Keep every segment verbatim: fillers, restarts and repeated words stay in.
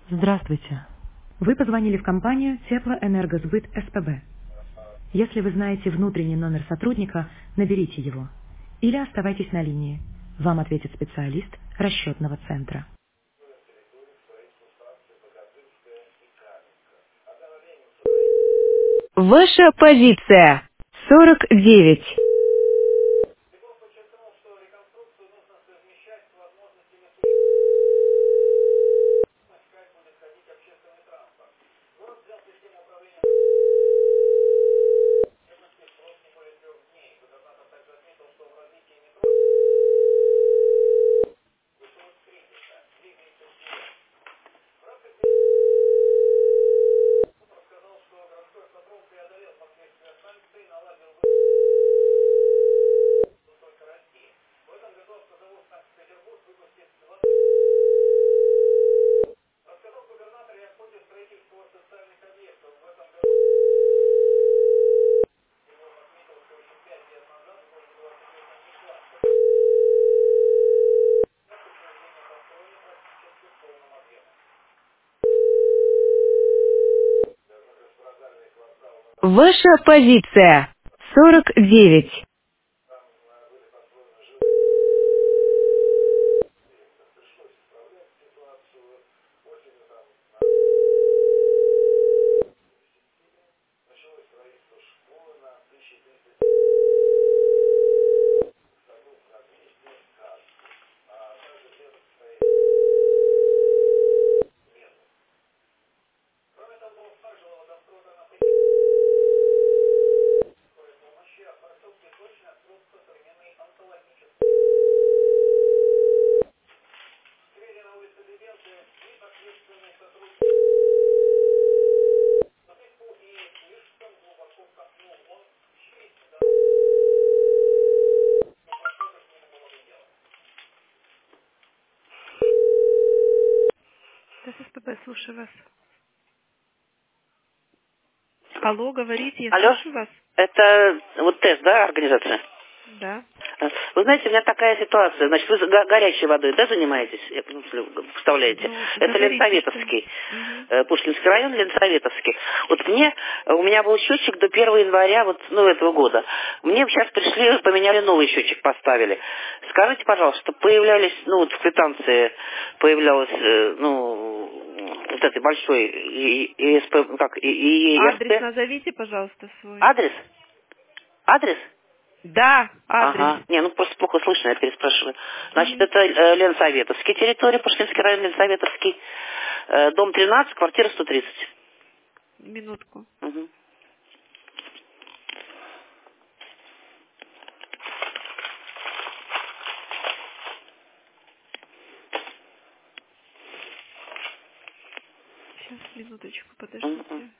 Здравствуйте. Вы позвонили в компанию Теплоэнергосбыт СПБ. Если вы знаете внутренний номер сотрудника, наберите его. Или оставайтесь на линии. Вам ответит специалист расчетного центра. Ваша позиция сорок девять. Ваша позиция сорок девять. ТССПБ, слушаю вас. Алло, говорите, я Алло, слушаю вас. это вот тест, да, организация? Да. Вы знаете, у меня такая ситуация. Значит, вы го- горячей водой, да, занимаетесь? Я, ну, если вставляете. Ну, Это говорите, что... Ленсоветовский. Мгм. э, Пушкинский район, Ленсоветовский. Вот мне, у меня был счетчик до первого января вот, ну, этого года. Мне сейчас пришли, поменяли новый счетчик, поставили. Скажите, пожалуйста, появлялись, ну, вот в квитанции появлялось, э, ну, вот этой большой И- ИСП, как, И- И- Адрес ИРП. назовите, пожалуйста, свой. Адрес? Адрес? Да, адрес. Ага. Не, ну просто плохо слышно, я переспрашиваю. Значит, Мгм. это э, Ленсоветовский территория, Пушкинский район, Ленсоветовский. Э, дом тринадцать, квартира сто тридцать. Минутку. Угу. Сейчас, минуточку, Угу. подождите.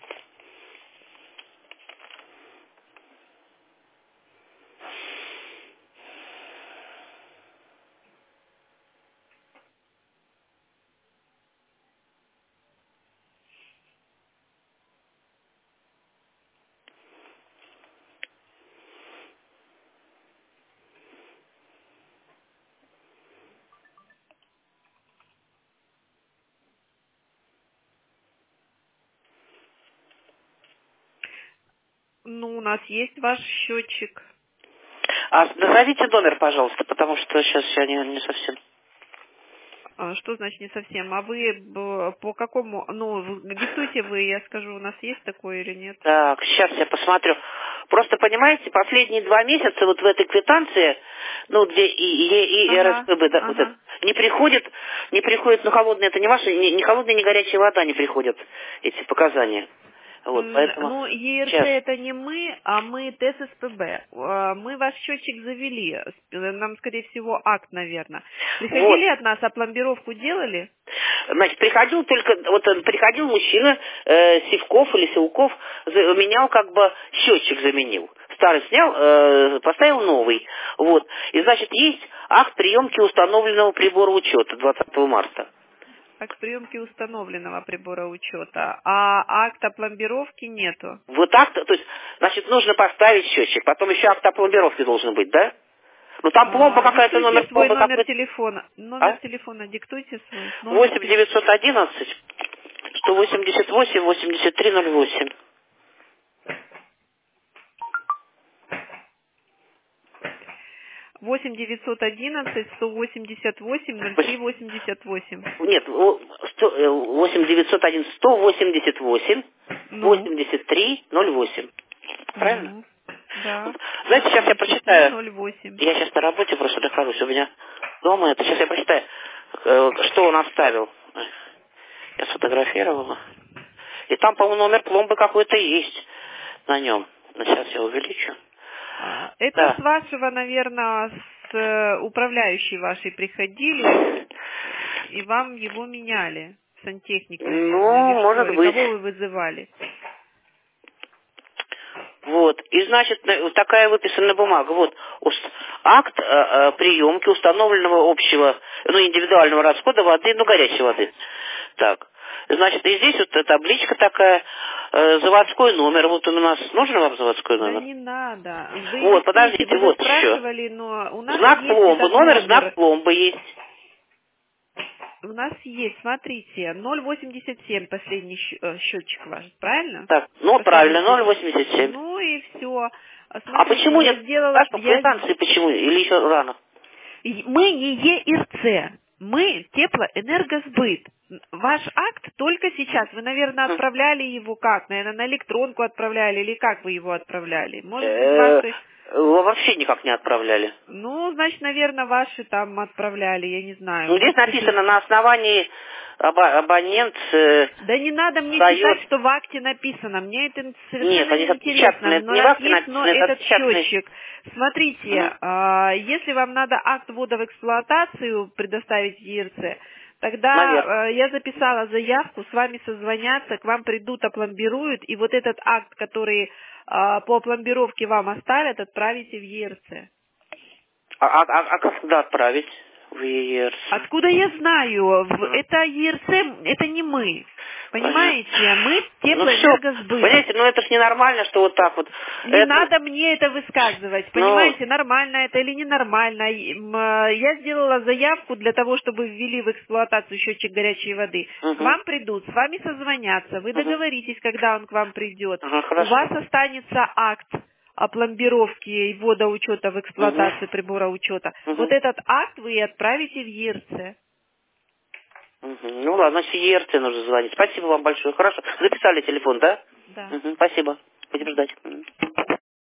Ну, у нас есть ваш счетчик. А назовите номер, пожалуйста, потому что сейчас я не, не совсем... А, что значит не совсем? А вы б- по какому... Ну, в- диктуйте вы, я скажу, у нас есть такое или нет. Так, сейчас я посмотрю. Просто, понимаете, последние два месяца вот в этой квитанции, ну, где и, и, и Ага, РСПБ, да, вот это, ага. не приходит, не приходит, ну, холодная, это не ваша, не, не холодная, не горячая вода не приходят, эти показания. Вот, М, поэтому Ну, ЕРТ сейчас. это не мы, а мы ТССПБ. Э, Мы ваш счетчик завели. С- Нам, скорее всего, акт, наверное. Вот. Приходили от нас, а пломбировку делали? Значит, приходил только, вот он приходил мужчина, э, Сивков или Силков, за- менял как бы счетчик заменил. Старый снял, э, поставил новый. Вот. И значит, есть акт приемки установленного прибора учета двадцатого марта. Акт приемки установленного прибора учета, а акта пломбировки нету. Вот акт, то есть, значит, нужно поставить счетчик, потом еще акт о пломбировке должен быть, да? Ну там пломба А, какая-то, номер диктуйте свой пломбы номер какой-то. телефона. Номер А? телефона диктуйте свой. Номер восемь телефона. девятьсот одиннадцать сто восемьдесят восемь восемьдесят три ноль восемь. восемь девятьсот одиннадцать сто восемьдесят восемь ноль три восемьдесят восемь. Нет, восемь девятьсот один сто восемьдесят восемь Ну, восемьдесят три ноль восемь. Правильно? ну, да. Знаете, сейчас я прочитаю. ноль восемь. Я сейчас на работе просто нахожусь. У меня дома это. Сейчас я прочитаю, э, что он оставил. Я сфотографировала. И там, по-моему, номер пломбы какой-то есть на нем. Но сейчас я увеличу. А, Это Да. с вашего, наверное, с э, управляющей вашей приходили, и вам его меняли. Сантехник, наверное, Ну, или может что? Или быть. кого вы вызывали? Вот. И, значит, на- вот такая выписана бумага. Вот. Ус- Акт э, э, приемки установленного общего, ну, индивидуального расхода воды, ну, горячей воды. Так. Значит, и здесь вот табличка такая, э, заводской номер. Вот он у нас. Нужен вам заводской Да номер? не надо. Вы Вот, диктуйте, подождите, вы вот спрашивали, но у нас Знак есть пломбы. этот Номер, номер. знак пломбы есть. У нас есть, смотрите, ноль восемьдесят семь последний щ- э, счетчик ваш, правильно? Так, ну, Последний правильно, цифры. ноль восемьдесят семь. Ну и все. А почему Я нет? сделала, Так, по я квитанции почему? Или еще рано? И Мы не ЕРЦ, мы теплоэнергосбыт. Ваш акт только сейчас. Вы, наверное, Хм. отправляли его как? Наверное, на электронку отправляли или как вы его отправляли? Может быть, Э, ваши... Вообще никак не отправляли. Ну, значит, наверное, ваши там отправляли, я не знаю. Ну, здесь Может быть, написано на основании аба- абонент э, да не надо мне дает... писать, что в акте написано. Мне это совершенно Нет, они не интересно. отпечатаны. Это Но не в раз акте есть, но написано, это этот отпечатанный. счетчик. Смотрите, Мгм. а, если вам надо акт ввода в эксплуатацию предоставить в ЕРЦ, тогда Наверное. а, я записала заявку, с вами созвонятся, к вам придут, опломбируют, и вот этот акт, который а, по опломбировке вам оставят, отправите в ЕРЦ. А, а, а, а как туда отправить? В ЕРЦ. Откуда я знаю? В- Мгм. Это ЕРЦ, это не мы. Понятно. Понимаете? Мы Ну все, теплоэнергосбыт. понимаете, ну это ж ненормально, что вот так вот. Не Это- надо мне это высказывать, Ну. понимаете, нормально это или ненормально. И, м, э, Я сделала заявку для того, чтобы ввели в эксплуатацию счетчик горячей воды. К Мгм. вам придут, с вами созвонятся, вы Мгм. договоритесь, когда он к вам придет. Ага, У хорошо. вас останется акт о пломбировке и ввода учета в эксплуатацию Мгм. прибора учета. Мгм. Вот этот акт вы и отправите в ЕРЦ. Мгм. Ну ладно, значит, ЕРЦ нужно звонить. Спасибо вам большое. Хорошо. Записали телефон, да? Да. Мгм. Спасибо. Будем ждать. Мгм.